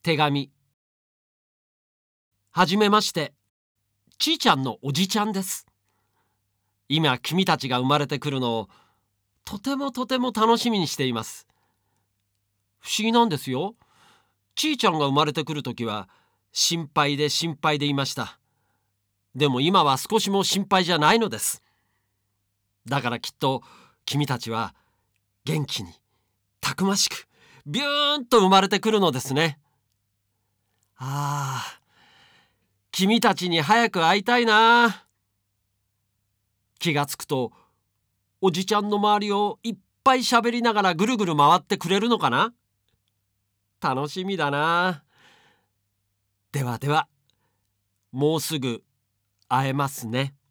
手紙。はじめまして、ちーちゃんのおじちゃんです。今君たちが生まれてくるのをとても楽しみにしています。不思議なんですよ。ちーちゃんが生まれてくるときは心配でいました。でも今は少しも心配じゃないのです。だからきっと君たちは元気にたくましくビューンと生まれてくるのですね。君たちに早く会いたいな。気がつくとおじちゃんの周りをいっぱい喋りながらぐるぐる回ってくれるのかな。楽しみだな。では、もうすぐ会えますね。